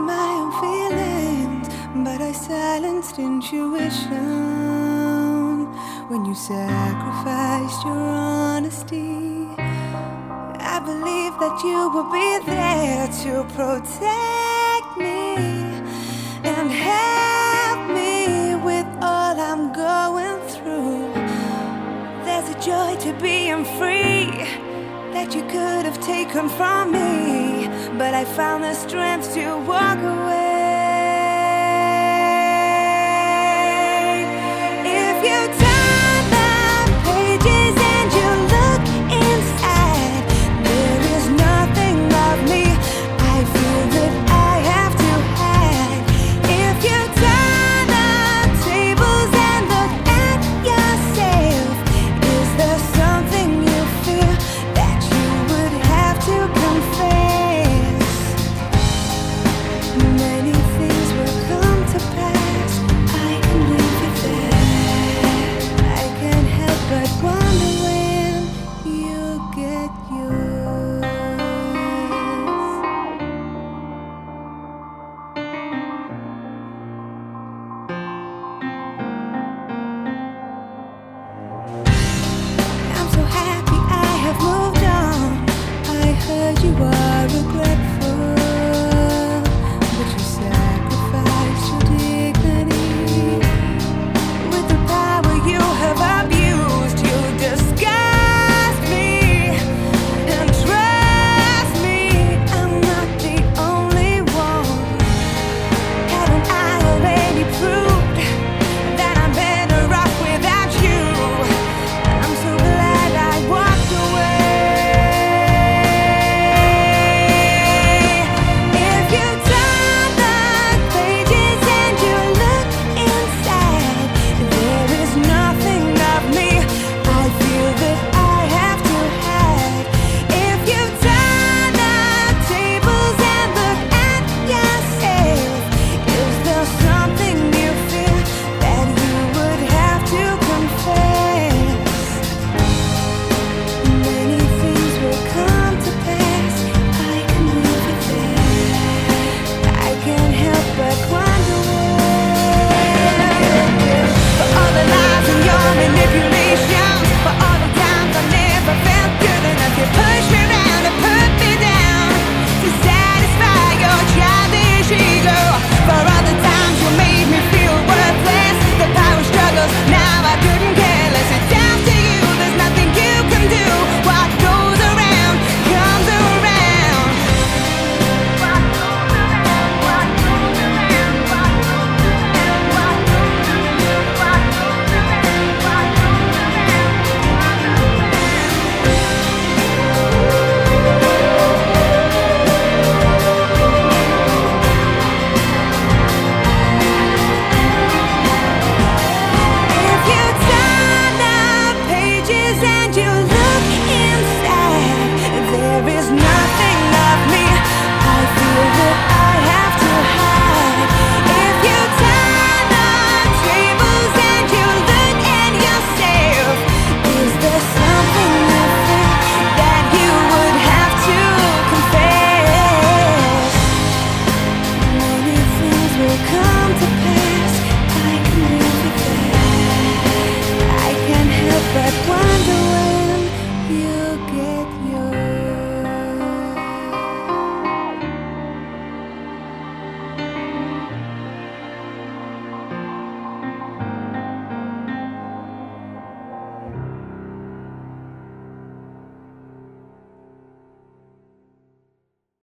my own feelings, but I silenced intuition when you sacrificed your honesty. I believe that you will be there to protect me and help me with all I'm going through. There's a joy to being free that you could have taken from me, but I found the strength to walk away.